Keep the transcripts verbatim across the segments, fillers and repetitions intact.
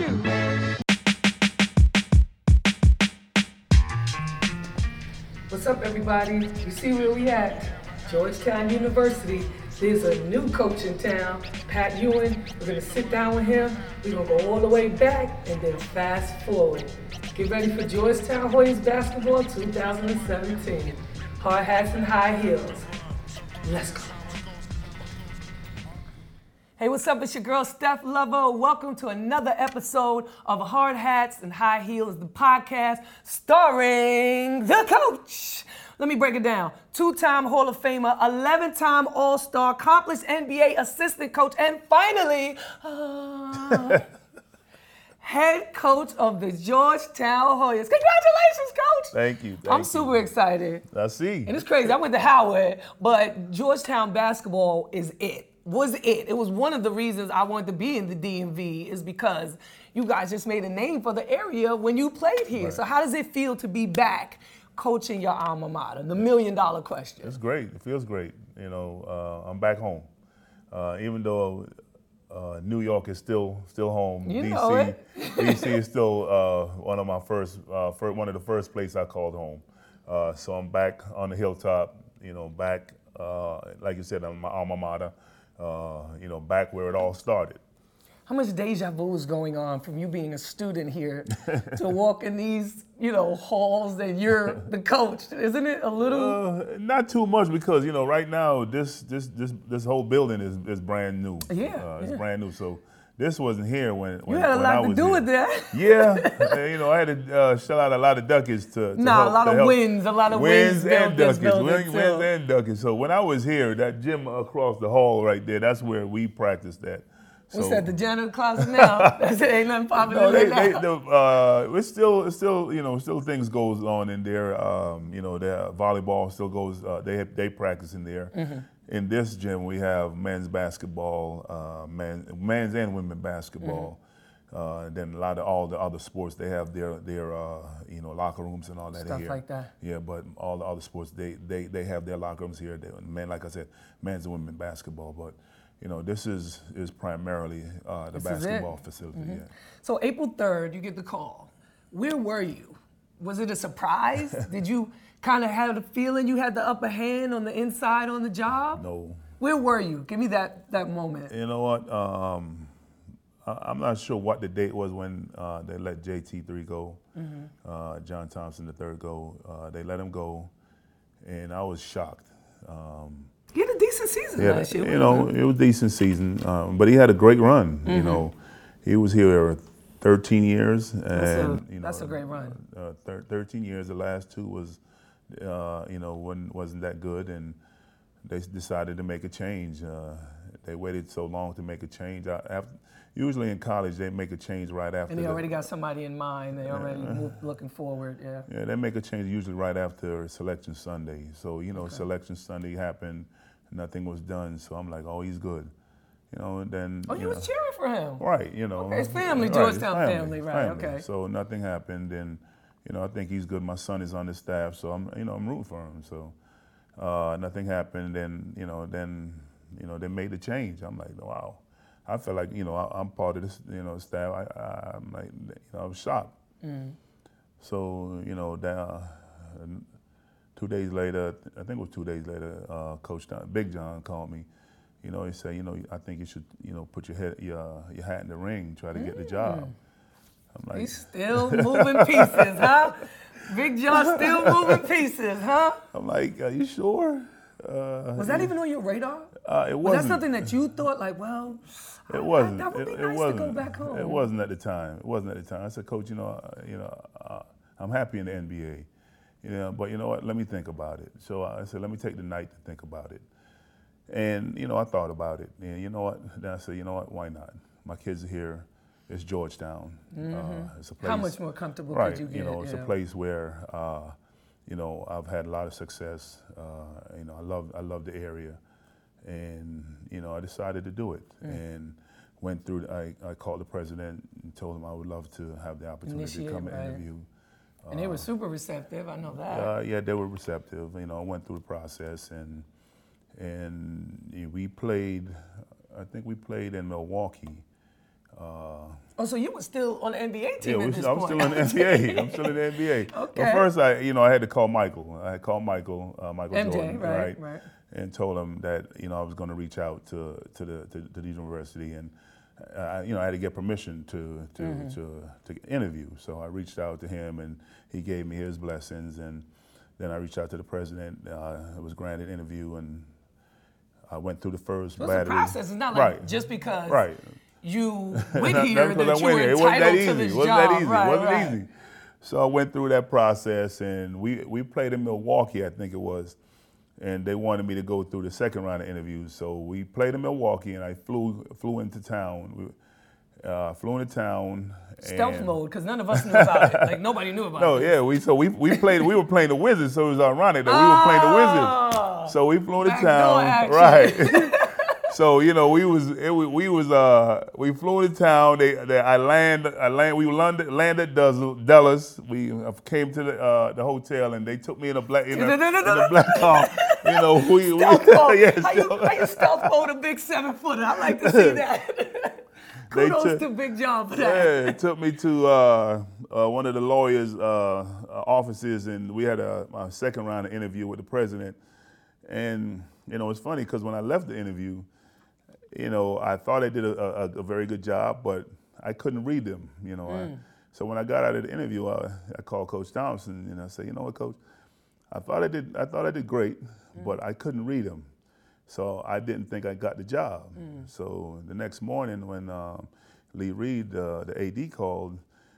you. What's up, everybody? You see where we at? Georgetown University. There's a new coach in town, Pat Ewing. We're gonna sit down with him. We're gonna go all the way back and then fast forward. Get ready for Georgetown Hoyas basketball two thousand seventeen. Hard hats and high heels. Let's go. Hey, what's up? It's your girl, Steph Lovo. Welcome to another episode of Hard Hats and High Heels, the podcast starring the coach. Let me break it down. Two-time Hall of Famer, eleven-time All-Star, accomplished N B A assistant coach, and finally, uh, head coach of the Georgetown Hoyas. Congratulations, coach. Thank you. Thank I'm you. super excited. I see. And it's crazy. I went to Howard, but Georgetown basketball is it. Was it. It was one of the reasons I wanted to be in the D M V is because you guys just made a name for the area when you played here. Right. So how does it feel to be back coaching your alma mater? The million dollar question. It's great. It feels great. You know, uh, I'm back home. Uh, even though uh, New York is still still home, You D C know it. D C is still uh, one of my first, uh, first, one of the first places I called home. Uh, so I'm back on the hilltop. You know, back uh, like you said, on my alma mater. Uh, you know, back where it all started. How much deja vu is going on from you being a student here to walk in these, you know, halls and you're the coach? Isn't it a little? Uh, not too much because you know right now this this this this whole building is, is brand new. Yeah, uh, it's yeah. brand new. So this wasn't here when when, You had a when I lot to was do here. with that. Yeah, uh, you know I had to uh, shell out a lot of ducats to, to Nah, help, a lot to of help. wins, a lot of wins wins and built this ducats, building, wins, too. wins and ducats. So when I was here, that gym across the hall right there, that's where we practiced at. What's So- that, the janitor closet now? That's it, ain't nothing popping No, in they, there they, now. the, uh, it's still, it's still, you know, still things goes on in there. Um, you know, their volleyball still goes. Uh, they have, they practice in there. Mm-hmm. In this gym, we have men's basketball, uh, men, men's and women basketball. Mm-hmm. Uh, and then a lot of all the other sports, they have their their uh, you know locker rooms and all that Stuff here. like that. Yeah, but all the other sports, they they, they have their locker rooms here. They, men, like I said, men's and women basketball, but. You know, this is is primarily uh, the This is it. basketball facility. Mm-hmm. Yeah. So April third, you get the call. Where were you? Was it a surprise? Did you kind of have the feeling you had the upper hand on the inside on the job? No. Where were you? Give me that that moment. You know what? Um, I, I'm not sure what the date was when uh, they let J T three go, Mm-hmm. uh, John Thompson the third go. Uh, they let him go, and I was shocked. Um, He had a decent season Yeah, last year. you know, it was a decent season, um, but he had a great run. Mm-hmm. You know, he was here thirteen years, and That's a, you know, that's a great run. Uh, thir- thirteen years. The last two was, uh, you know, wasn't wasn't that good, and they s- decided to make a change. Uh, they waited so long to make a change. I, after, usually in college, they make a change right after. And they the- already got somebody in mind. They already moved, looking forward. Yeah. Yeah, they make a change usually right after Selection Sunday. So, you know, Okay. Selection Sunday happened, nothing was done. So I'm like, oh, he's good. You know, and then. Oh, you know, was cheering for him. Right, you know. Okay, it's family, right, it's Georgetown family, right, okay. So nothing happened, and, you know, I think he's good. My son is on the staff, so I'm, you know, I'm rooting for him. So uh, nothing happened, and, you know, then, you know, they made the change. I'm like, wow. I feel like, you know, I, I'm part of this, you know, staff. I, I, I'm like, you know, I was shocked. Mm. So, you know, that, uh, two days later, I think it was two days later, uh, Coach John, Big John called me. You know, he said, you know, I think you should, you know, put your head, your, your hat in the ring, try to get the job. I'm like, He's still moving pieces, huh? Big John still moving pieces, huh? I'm like, are you sure? Uh, Was that even on your radar? uh, it Was wasn't. that something that you thought, like, well, I- It wasn't. that would be it, nice it wasn't. to go back home? It wasn't at the time. It wasn't at the time. I said, Coach, you know, uh, you know, uh, I'm happy in the N B A. You know, but you know what? Let me think about it. So I said, let me take the night to think about it. And you know, I thought about it. And you know what? Then I said, you know what? Why not? My kids are here. It's Georgetown. Mm-hmm. Uh, it's a place. How much more comfortable Right. could you get? You know, it's yeah. a place where, uh, you know, I've had a lot of success. Uh, you know, I love, I love the area, and you know, I decided to do it. Mm. And went through. I, I called the president and told him I would love to have the opportunity Initiate, to come right. and interview. And they were super receptive, I know that. Uh, yeah, they were receptive. You know, I went through the process, and and we played. I think we played in Milwaukee Uh, oh, so you were still on the N B A team yeah, at we, this I'm point. still in the N B A. I'm still in the N B A. Okay. But first, I, you know, I had to call Michael. I had called Michael, uh, Michael M J, Jordan, right, right. and told him that, you know, I was going to reach out to to the to, to the university, and uh, you know, I had to get permission to to, mm-hmm. to to interview. So I reached out to him, and he gave me his blessings, and then I reached out to the president. Uh, I was granted interview, and I went through the first so battery. It's a process. It's not like right. just because right. you went here that, that you were it. entitled It wasn't that easy. to this It wasn't job. that easy. Right, it wasn't right. easy. So I went through that process, and we, we played in Milwaukee, I think it was, and they wanted me to go through the second round of interviews. So we played in Milwaukee, and I flew flew into town. We, uh, flew into town. Stealth and mode, because none of us knew about it. Like nobody knew about no, it. No, yeah, we so we we played. We were playing the Wizards, so it was ironic that we were playing the Wizards. So we flew into town, right? So you know, we was it, we was uh we flew into town. They, they I land I land we landed landed Dallas. We came to the uh, the hotel, and they took me in a black in, a, no, no, no, in no. a black car. You know, we stealth we mode. yeah, how, you, how you stealth mode a big seven footer? I like to see that. Kudos took, to Big John for that. Yeah, it took me to uh, uh, one of the lawyers' uh, offices, and we had a, a second round of interview with the president. And you know, it's funny because when I left the interview, you know, I thought I did a, a, a very good job, but I couldn't read them. You know, mm. I, so when I got out of the interview, I, I called Coach Thompson, and I said, you know what, Coach, I thought I did I thought I did great, mm. but I couldn't read them. So I didn't think I got the job. Mm. So the next morning when um, Lee Reed, uh, the A D, called,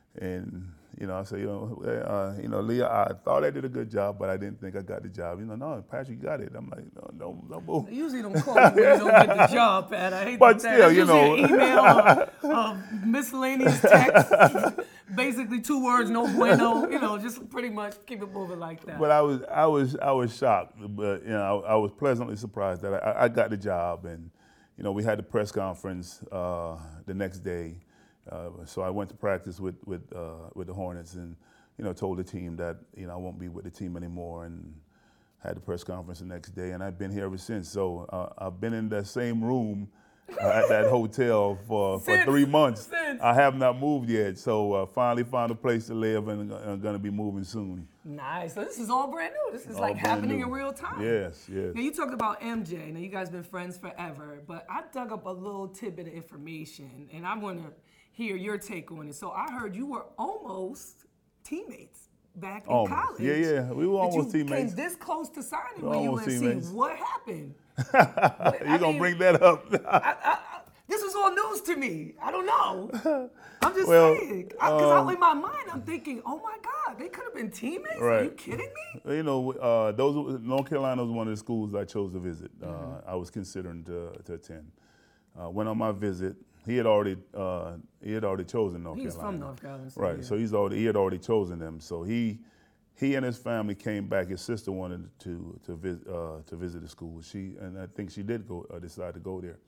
and you know, I said, you know, uh, you know, Lee, I thought I did a good job, but I didn't think I got the job. You know, no, Patrick, you got it. I'm like, no, no, no move. Usually don't call you when you don't get the job, Pat. I hate but to still, say you know, an email, uh, uh, miscellaneous text, basically two words, no bueno. You know, just pretty much keep it moving like that. But I was, I was, I was shocked, but you know, I, I was pleasantly surprised that I, I got the job, and you know, we had the press conference uh, the next day. Uh, so I went to practice with with uh, with the Hornets, and you know, told the team that you know I won't be with the team anymore, and had the press conference the next day, and I've been here ever since. So uh, I've been in that same room uh, at that hotel for, for three months. Since. I have not moved yet, so uh, finally found a place to live, and I'm going to be moving soon. Nice. So this is all brand new. This is all like happening new. in real time. Yes, yes. Now you talked about M J. Now you guys been friends forever, but I dug up a little tidbit of information, and I want to hear your take on it. So I heard you were almost teammates back in almost. college. Yeah, yeah, we were almost you teammates. Came this close to signing we with U N C. Teammates. What happened? You're gonna bring that up? I, I, I, this was all news to me. I don't know. I'm just well, saying, because um, in my mind I'm thinking, oh my God, they could have been teammates. Right. Are you kidding me? You know, uh, those North Carolina was one of the schools I chose to visit. Mm-hmm. Uh, I was considering to, to attend. Uh, went on my visit. He had already uh, he had already chosen North he's Carolina. He's from North Carolina. So right. Yeah. So he's already he had already chosen them. So he he and his family came back. His sister wanted to to visit uh, to visit the school. She and I think she did go uh, decide to go there.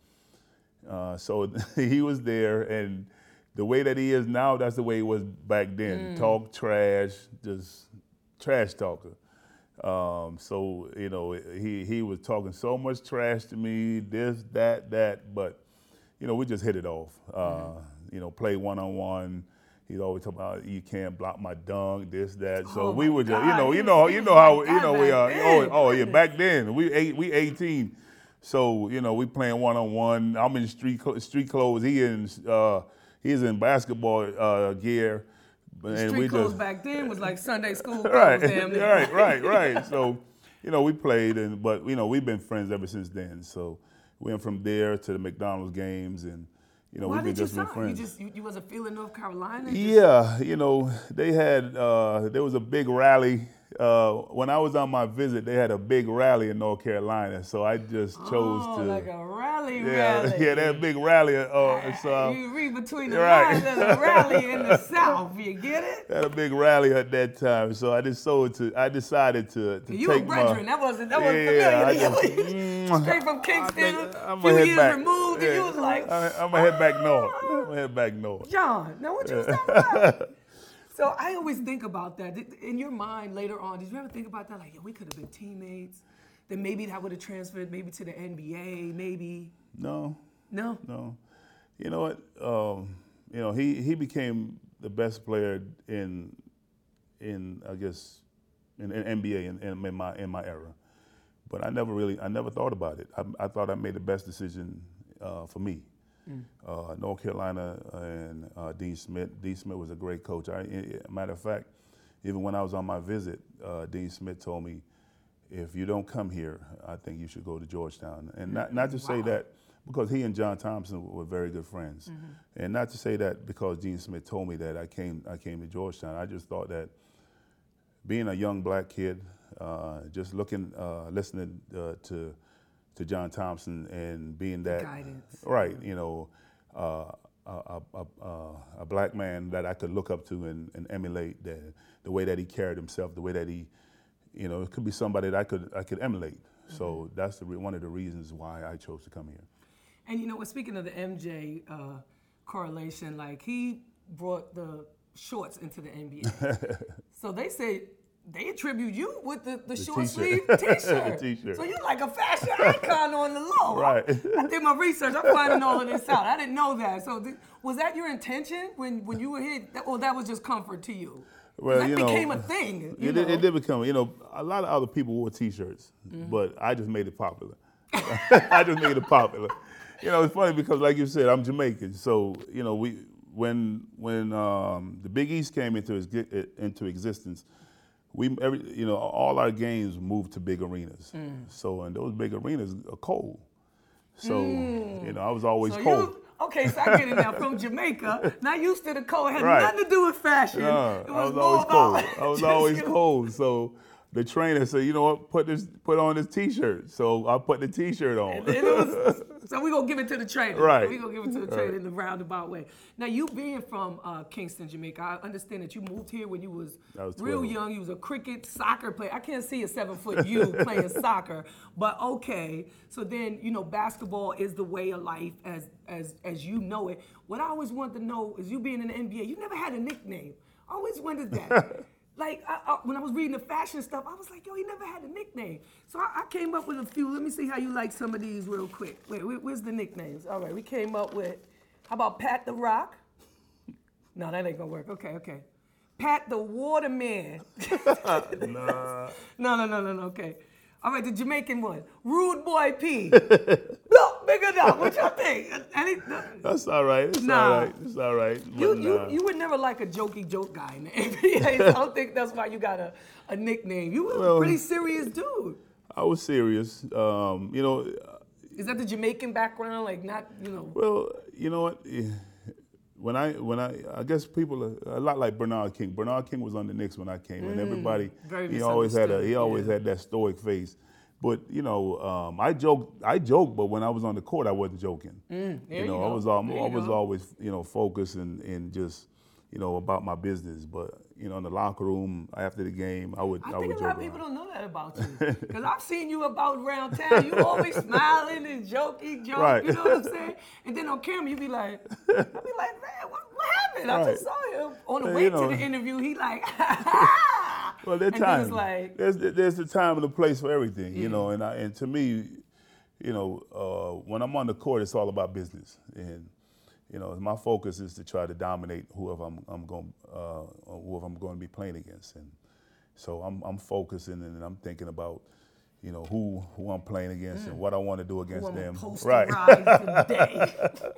Uh, so he was there, and the way that he is now, that's the way he was back then. Mm. Talk trash, just trash talker. Um, so you know, he he was talking so much trash to me, this, that, that, but. You know, we just hit it off. Uh, mm-hmm. You know, play one on one. He'd always talk about you can't block my dunk, this, that. So oh we were just, God. you know, you know, you know how, like you know, we are. Then. Oh, oh, yeah, back then we eight, we eighteen. So you know, we playing one on one. I'm in street street clothes. He in uh, he's in basketball uh, gear. And street we clothes just, back then was like Sunday school clothes. right, Damn near. right, right, right. So you know, we played, and but you know, we've been friends ever since then. So. We went from there to the McDonald's games, and you know Why we've been did you just been sign? friends. You just you, you wasn't feeling North Carolina? Yeah, you know they had uh, there was a big rally uh, when I was on my visit. They had a big rally in North Carolina, so I just chose oh, to like a rally, yeah, rally. yeah, that big rally. Uh, so you read between the right. lines. There's a rally in the South. You get it? Had a big rally at that time, so I just sold to. I decided to, to you take were brethren. my. That wasn't that wasn't yeah, I familiar. just, mm, Straight from Kingston, a few years back. removed, yeah. and you was like, I, I'm gonna head back north. I'm gonna head back north. John, now what you was talking about? So I always think about that. In your mind later on, did you ever think about that? Like, yeah, we could have been teammates. Then maybe that would have transferred maybe to the N B A, maybe. No. No? No. You know what? Um, you know, he, he became the best player in in I guess in, in N B A in, in my in my era. But I never really I never thought about it. I, I thought I made the best decision uh, for me. Mm. Uh, North Carolina and uh, Dean Smith. Dean Smith was a great coach. I, matter of fact, even when I was on my visit, uh, Dean Smith told me, if you don't come here, I think you should go to Georgetown. And not, not to wow. say that, because he and John Thompson were very good friends. Mm-hmm. And not to say that because Dean Smith told me that I came I came to Georgetown. I just thought that being a young black kid, uh, just looking, uh, listening uh, to to John Thompson and being that, guidance. Right, you know, uh, a, a, a, a black man that I could look up to and, and emulate, the, the way that he carried himself, the way that he, you know, it could be somebody that I could I could emulate. Mm-hmm. So that's the re- one of the reasons why I chose to come here. And you know, speaking of the M J uh, correlation, like he brought the shorts into the N B A. So they say they attribute you with the, the, the short t-shirt. sleeve t-shirt. t-shirt. So you're like a fashion icon on the low. Right. I, I did my research. I'm finding all of this out. I didn't know that. So th- was that your intention when, when you were here, or that was just comfort to you? Well, that you became know, a thing. You it, know? It did become, you know, a lot of other people wore t-shirts, mm-hmm. but I just made it popular. I just made it popular. You know, it's funny because, like you said, I'm Jamaican. So, you know, we when when um, the Big East came into into existence, we every you know all our games moved to big arenas. Mm. So, and those big arenas are cold. So, mm. you know, I was always so cold. You, okay, so I get it now. From Jamaica, not used to the cold. It had right. nothing to do with fashion. No, it was, I was more always about cold. I was always you. cold. So the trainer said, you know what, put this, put on this T-shirt. So I put the T-shirt on. And it was, so we're going to give it to the trainer. Right. We're going to give it to the trainer right. in the roundabout way. Now, you being from uh, Kingston, Jamaica, I understand that you moved here when you was, was real young. You was a cricket, soccer player. I can't see a seven-foot you playing soccer, but okay. So then, you know, basketball is the way of life as, as, as you know it. What I always wanted to know is you being in the N B A, you never had a nickname. I always wondered that. Like, I, I, when I was reading the fashion stuff, I was like, yo, he never had a nickname. So I, I came up with a few. Let me see how you like some of these real quick. Wait, wait, where's the nicknames? All right, we came up with, how about Pat the Rock? No, that ain't gonna work. Okay, okay. Pat the Waterman. nah. No, no, no, no, no, okay. All right, the Jamaican one. Rude Boy P. No, bigger enough. What y'all think? Any, no. That's all right. It's nah. all right. It's all right. You, but, you, nah. you were never like a jokey joke guy in the N B A. So I don't think that's why you got a, a nickname. You were well, a pretty serious dude. I was serious. Um, you know. Is that the Jamaican background? Like not, you know. Well, you know what? When I, when I, I guess people are a lot like Bernard King. Bernard King was on the Knicks when I came, mm, and everybody, he always had a, he always yeah. had that stoic face. But you know, um, I joked, I joked, but when I was on the court, I wasn't joking. Mm, there you know, you I go. was, um, there I was go. always, you know, focused and, and just, you know, about my business. But you know, in the locker room after the game, I would, I, I would think joke a lot of around. people don't know that about you, because I've seen you about around town. You always smiling and joking, joke. Right. You know what I'm saying? And then on camera, you be like, I be like, man, what, what happened? Right. I just saw him on the way you know, to the interview. He like, well, there's time. Like, there's there's a time and a place for everything, yeah. you know. And I, and to me, you know, uh, when I'm on the court, it's all about business. And you know, my focus is to try to dominate whoever I'm, I'm going, uh, whoever I'm going to be playing against. And so I'm, I'm focusing and I'm thinking about, you know, who who I'm playing against mm. and what I want to do against who them. Right. Today.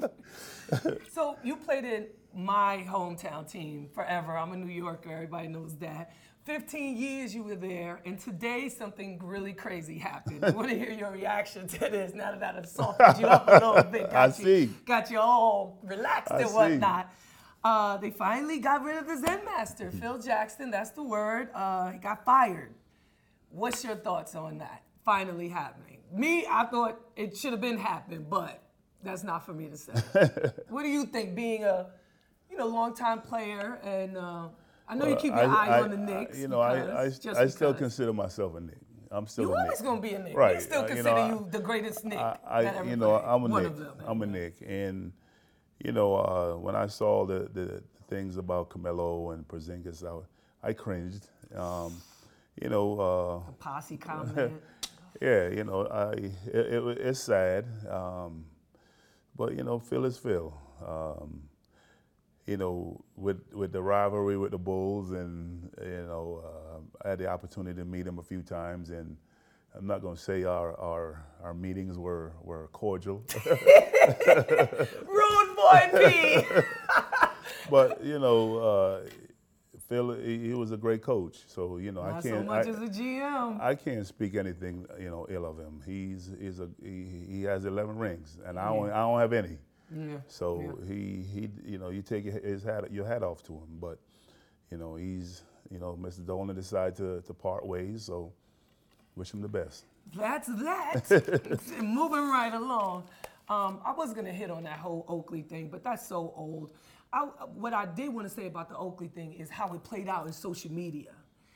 So you played in my hometown team forever. I'm a New Yorker. Everybody knows that. fifteen years you were there, and today something really crazy happened. I want to hear your reaction to this now that I've softened you up a little bit. Got I you, see. Got you all relaxed I and see. whatnot. Uh, they finally got rid of the Zen Master, Phil Jackson. That's the word. Uh, he got fired. What's your thoughts on that finally happening? Me, I thought it should have been happening, but that's not for me to say. What do you think, being a, you know, longtime player, and uh, I know well, you keep your I, eye I, on the Knicks. I, you know, I, I, I still because. consider myself a Knick. I'm still You're a always Knick. gonna be a Knick. Right. We still uh, consider you, know, you the greatest Knick I, that I, ever you know, played. I'm a One Knick. of them, I'm a Knick, and you know, uh, when I saw the, the things about Carmelo and Porzingis, I, I cringed. Um, you know, uh, a posse comment. Yeah, you know, I it, it, it's sad, um, but you know, Phil is Phil. um, you know, with with the rivalry with the Bulls, and you know, uh, I had the opportunity to meet him a few times, and I'm not going to say our, our our meetings were were cordial. Rude boy P. But you know, uh, Phil, he, he was a great coach. So you know, Not I can't. so much I, as a G M. I can't speak anything you know ill of him. He's he's a he, he has eleven rings, and I don't I don't have any. Yeah. So yeah. he he you know you take his hat your hat off to him, but you know he's you know Mister Dolan decided to to part ways. So wish him the best. That's that. Moving right along. Um, I was gonna hit on that whole Oakley thing, but that's so old. I, what I did want to say about the Oakley thing is how it played out in social media.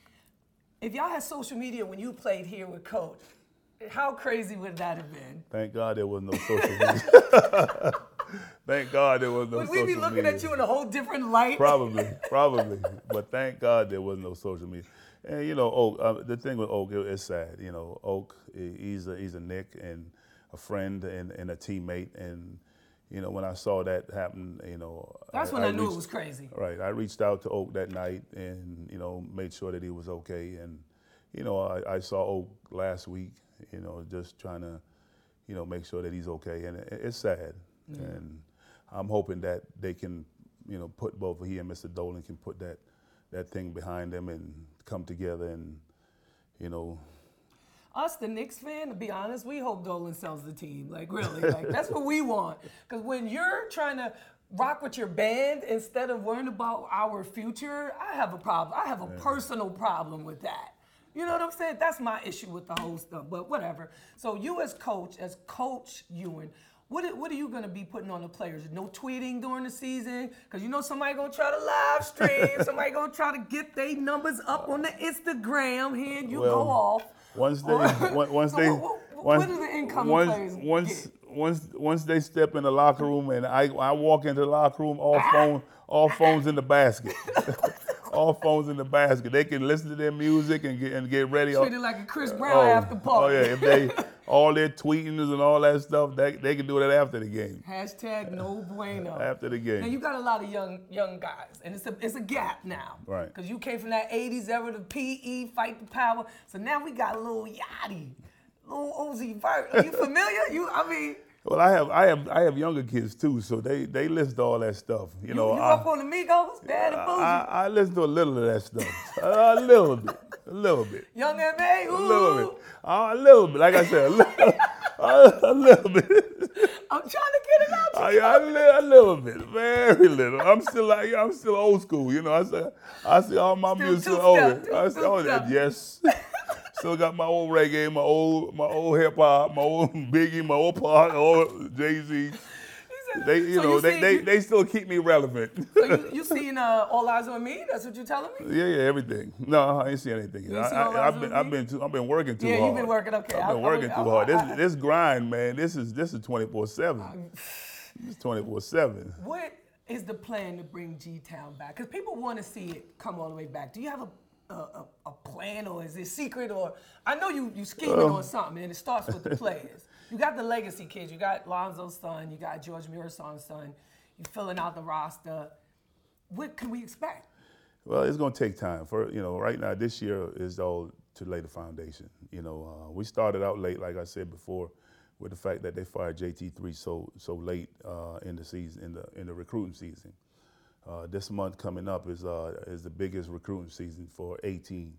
If y'all had social media when you played here with Coach, how crazy would that have been? Thank God there was no social media. Thank God there was no Would social we be looking media. at you in a whole different light? Probably, probably. But thank God there was no social media. And you know, Oak. Uh, the thing with Oak, it, it's sad. You know, Oak. He's a he's a Nick and a friend and, and a teammate. And you know, when I saw that happen, you know, That's I, when I, I knew reached, it was crazy. Right. I reached out to Oak that night and you know made sure that he was okay. And you know, I, I saw Oak last week. You know, just trying to, you know, make sure that he's okay. And it, it's sad. Yeah. And I'm hoping that they can, you know, put both he and Mister Dolan can put that that thing behind them and come together and, you know. Us, the Knicks fan, to be honest, we hope Dolan sells the team. Like, really, like that's what we want. Because when you're trying to rock with your band instead of worrying about our future, I have a problem. I have a yeah. personal problem with that. You know what I'm saying? That's my issue with the whole stuff, but whatever. So you as coach, as Coach Ewing, what, what are you going to be putting on the players? No tweeting during the season? Because you know somebody going to try to live stream. Somebody going to try to get their numbers up on the Instagram. Here you well, go off. Once they, once so they, what, what, once, what do the incoming once, players once, get? Once, once they step in the locker room and I, I walk into the locker room, all phone, all phones in the basket. All phones in the basket. They can listen to their music and get and get ready. Treat it like a Chris Brown oh, after party. Oh yeah, if they all their tweetings and all that stuff, they they can do that after the game. Hashtag no bueno. After the game. Now you got a lot of young young guys, and it's a it's a gap now. Right. Because you came from that eighties era, the P E, Fight the Power. So now we got a little Yachty, little Uzi Vert. Are you familiar? You, I mean. Well, I have I have I have younger kids too, so they they listen to all that stuff. You, you know, you I, up on the Migos, Bad and Bougie? I, I listen to a little of that stuff, a little bit, a little bit. Young M A, ooh. A little bit, uh, a little bit. Like I said, a little, a, a little bit. I'm trying to get it out. I, I, a little bit, very little. I'm still like I'm still old school. You know, I say I see all my still music two older. Step, I say, oh, that yes. Still got my old reggae, my old my old hip hop, my old Biggie, my old Pac, old Jay-Z. They, you so know, you they, see, they, you, they still keep me relevant. So you, you seen uh, All Eyes on Me? That's what you're telling me? Yeah, yeah, everything. No, I ain't seen anything. You I, see I, All I've Eyes been, on I've Me? been, too, I've been working too yeah, hard. Yeah, you've been working. Okay, I've been I, working I, too I, hard. I, This, this grind, man. This is, this is twenty-four seven. It's twenty-four seven. What is the plan to bring G-Town back? Because people want to see it come all the way back. Do you have a A, a, a plan, or is it secret? Or I know you you scheming uh, on something, and it starts with the players. You got the legacy kids. You got Lonzo's son. You got George Murason's son. You're filling out the roster. What can we expect? Well, it's going to take time. For you know, right now, this year is all to lay the foundation. You know, uh, we started out late, like I said before, with the fact that they fired J T three so so late uh, in the season, in the in the recruiting season. Uh, this month coming up is uh, is the biggest recruiting season for eighteen.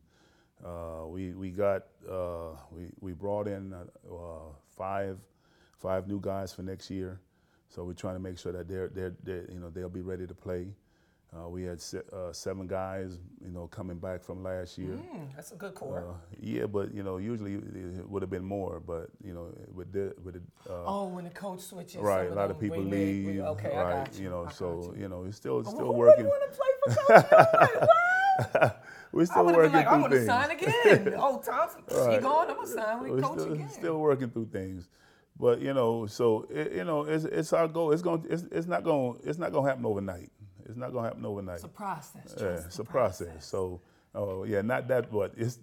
Uh, we we got uh, we we brought in uh, uh, five five new guys for next year, so we're trying to make sure that they're they're, they're you know they'll be ready to play. Uh, we had se- uh, seven guys, you know, coming back from last year. Mm, that's a good core. Uh, yeah, but you know, usually it would have been more, but you know, with the with the. Uh, oh, when the coach switches. Right, some a lot of people bring leave. Bring, okay, right, I got you. you know, I so you. you know, it's still it's Who, still who working. Who want to play for Coach? What? We're still I would have working been like, through I want to things. sign again. Oh, Thompson, Right. he gone. I'm gonna sign with We're Coach still, again. still working through things, but you know, so it, you know, it's it's our goal. It's going. It's, it's not going. It's not going to happen overnight. It's not going to happen overnight. It's a process. Yeah, it's a process. process. So, oh yeah, not that, but it's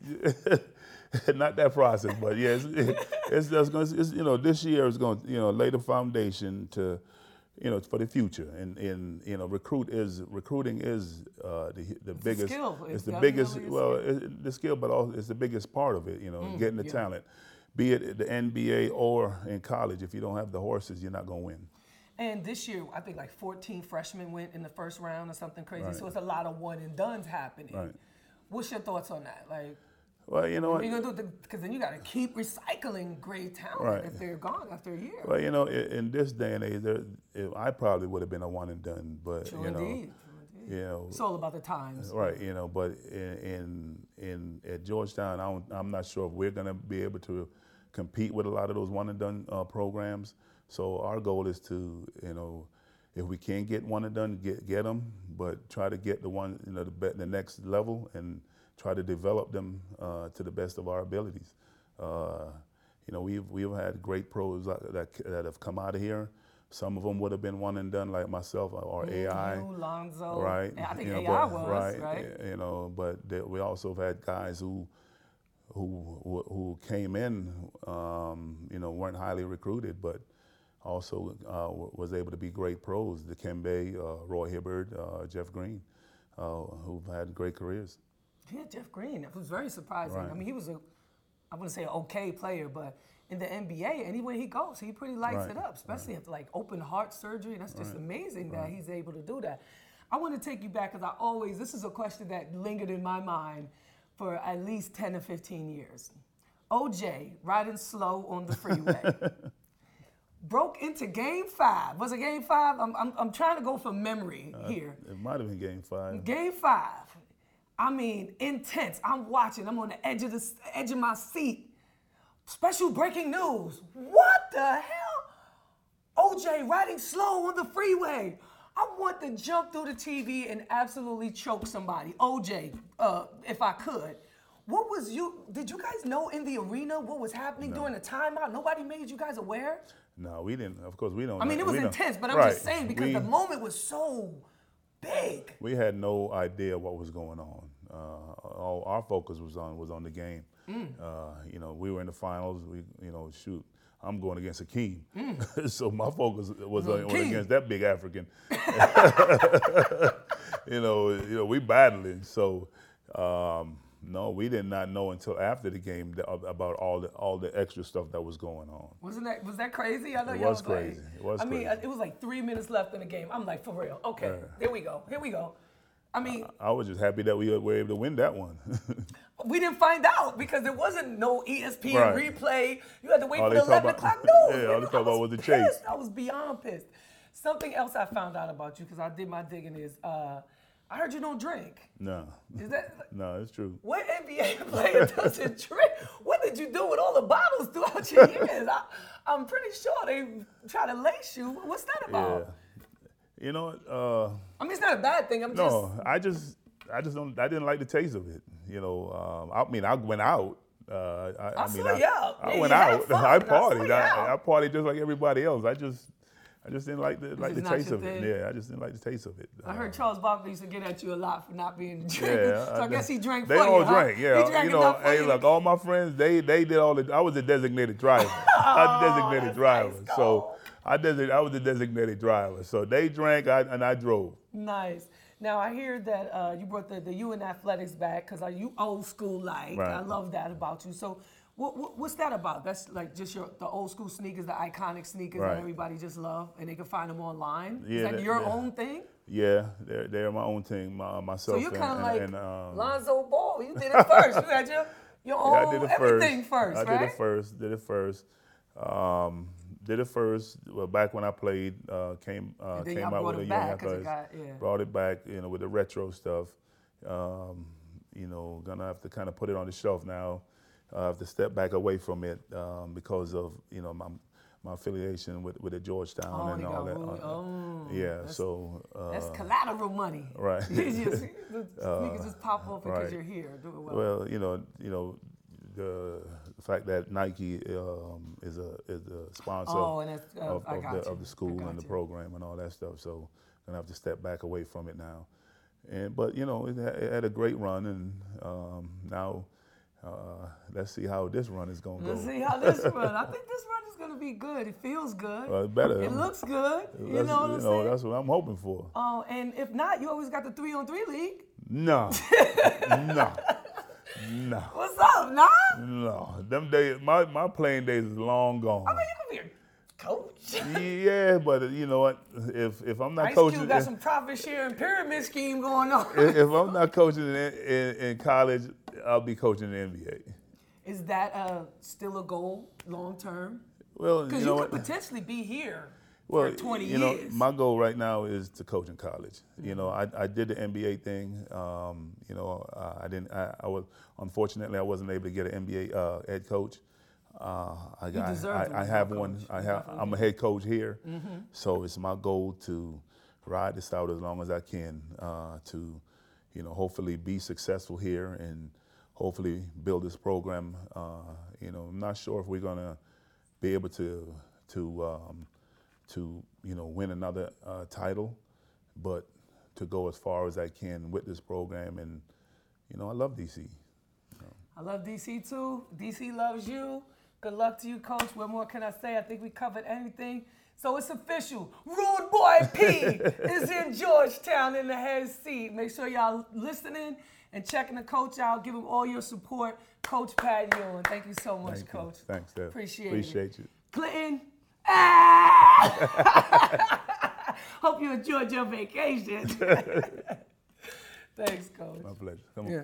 not that process. But yeah, it's, it's just going. It's, you know, this year is going to you know lay the foundation to you know, for the future. And, and you know, recruit is recruiting is uh, the the It's biggest. a skill. It's, It's the definitely biggest. a Well, skill. it, the skill, but also it's the biggest part of it. You know, getting the yeah. talent, be it the N B A or in college. If you don't have the horses, you're not gonna win. And this year, I think like fourteen freshmen went in the first round or something crazy. Right. So it's a lot of one and dones happening. Right. What's your thoughts on that? Like, Well, you know what what? are you gonna do? Because then you got to keep recycling great talent Right. if they're gone after a year. Well, you know, in, in this day and age, there, it, I probably would have been a one and done, but True you know, indeed. True indeed. you know, It's all about the times. right? You know, but in in, in at Georgetown, I don't, I'm not sure if we're going to be able to compete with a lot of those one and done uh, programs. So our goal is to, you know, if we can get one and done, get get them, but try to get the one, you know, the, be- the next level and try to develop them uh, to the best of our abilities. Uh, you know, we've we've had great pros that, that that have come out of here. Some of them would have been one and done, like myself or A I. You, Lonzo. Right. And I think you know, A I but- was, right. right? You know, but there, we also have had guys who who who came in, um, you know, weren't highly recruited, but also uh, was able to be great pros. Dikembe, uh, Roy Hibbard, uh, Jeff Green, uh, who've had great careers. Yeah, Jeff Green. That was very surprising. Right. I mean, he was a, I wouldn't say an okay player, but in the N B A, anywhere he goes, he pretty lights Right. it up, especially after like open heart surgery. That's just Right. amazing that he's able to do that. I want to take you back because I always, this is a question that lingered in my mind for at least ten or fifteen years. O J riding slow on the freeway. Broke into game five. Was it game five? I'm, I'm, I'm trying to go from memory here. It might have been game five. Game five. I mean, intense. I'm watching. I'm on the edge of the edge of my seat. Special breaking news. What the hell? O J riding slow on the freeway. I want to jump through the T V and absolutely choke somebody. O J, uh, if I could. What was you? Did you guys know in the arena what was happening during the timeout? Nobody made you guys aware? No, we didn't. Of course, we don't. I mean, know. it was We don't- intense, but I'm right. just saying because we, the moment was so big. we had no idea what was going on. Uh, all our focus was on was on the game. Mm. Uh, you know, we were in the finals. We, you know, shoot, I'm going against Akeem, Mm. so my focus was, on, was Akeem. against that big African. you know, you know, we battling. So, um, no, we did not know until after the game that, about all the all the extra stuff that was going on. Wasn't that was that crazy? I know It y'all was like- crazy. It was I mean, crazy. it was like three minutes left in the game. I'm like, for real. Okay, Yeah. here we go. Here we go. I mean, I was just happy that we were able to win that one. we didn't find out because there wasn't no E S P N Right. replay. You had to wait All for they the talk eleven about- o'clock news. Yeah, all they man. talk I about was the chase. pissed. I was beyond pissed. Something else I found out about you because I did my digging is uh, I heard you don't drink. no, Is that no, it's true. what N B A player doesn't drink? What did you do with all the bottles throughout your years? I, I'm pretty sure they try to lace you. What's that Yeah. about? You know, uh, I mean, it's not a bad thing. I'm no, just. I just, I just don't, I didn't like the taste of it. You know, um, I mean, I went out. Uh, I, I I mean, saw I, you out. I Yeah, went you had out. fun. I I saw partied. you I, out. I partied just like everybody else. I just, I just didn't like the like is the not taste your of it. thing? Yeah, I just didn't like the taste of it. I Uh, heard Charles Barkley used to get at you a lot for not being a drinker. Yeah, so I, guess he drank They for all you. huh? drank, yeah. He drank you know, enough for hey, you. look, all my friends, they they did all the. I was the designated driver. I was the designated that's driver. nice, So Cole. I desi- I was the designated driver. So they drank, I, and I drove. Nice. Now I hear that uh, you brought the, the U N athletics back because you old school like. Right. I love that about you. So what, what, what's that about? That's like just your the old school sneakers, the iconic sneakers Right. that everybody just love, and they can find them online. Yeah, Is that that- your yeah. own thing? Yeah, they're they're my own thing, my, myself. So you're and- kind of and, like and, um, Lonzo Ball. You did it first. You had your your own yeah, I did it everything first. first, I right? did it first. Did it first. Um, did it first. Well, back when I played, uh, came uh, And then came y'all out brought with it a young back 'cause it athletics. got- yeah. Brought it back, you know, with the retro stuff. Um, you know, gonna have to kind of put it on the shelf now. I have to step back away from it um, because of you know my my affiliation with, with the Georgetown Oh, and they all got that. Rui- uh, oh, yeah, that's- so uh, That's collateral money. right. You just, the sneakers just pop off because right. you're here. Do it well. Well, you know, you know, the fact that Nike um, is a is a sponsor Oh, and that's- uh, of, I of, got the, you. of the school I got and the you. program and all that stuff. So gonna have to step back away from it now. And but you know, it, ha- it had a great run, and um, now Uh, let's see how this run is gonna Let's go. see how this run. I think this run is gonna be good. It feels good. Well, it better. It looks good. You That's- know what I'm you know, saying? That's what I'm hoping for. Oh, and if not, you always got the three on three league. No, no, no, What's up, nah? no. Them days, my, my playing days is long gone. I mean, you can be a coach. Yeah, but you know what? If if I'm not Ice coaching, Cube got if, some profit sharing pyramid scheme going on. if I'm not coaching in, in, in college, I'll be coaching in the N B A. Is that uh, still a goal long term? Well, Because you you, know could what? potentially be here Well, for twenty you know, years. my goal right now is to coach in college. You know, I, I did the N B A thing. Um, you know, uh, I didn't. I, I was unfortunately I wasn't able to get an N B A uh, head coach. Uh, I, You I, deserve I, to I be have a one. coach. I You have. definitely I'm a do. head coach here, so it's my goal to ride this out as long as I can. Uh, to, you know, hopefully be successful here and hopefully build this program. Uh, you know, I'm not sure if we're gonna be able to to um, to you know win another uh, title, but to go as far as I can with this program. And you know, I love D C. I love D C too. D C loves you. Good luck to you, Coach. What more can I say? I think we covered everything. So it's official. Rude Boy P is in Georgetown in the head seat. Make sure y'all listening and checking the coach out. Give him all your support. Coach Pat Ewing. Thank you so much, Thank you. Coach. Thanks, Steph. Appreciate, Appreciate it. you. Clinton. Ah! Hope you enjoyed your vacation. Thanks, Coach. My pleasure. Come on. Yeah.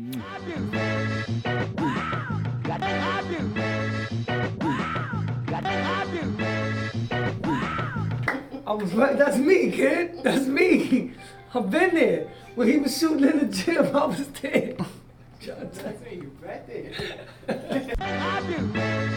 I was right. That's me, kid. That's me. I've been there. When he was shooting in the gym, I was there. I say you right there.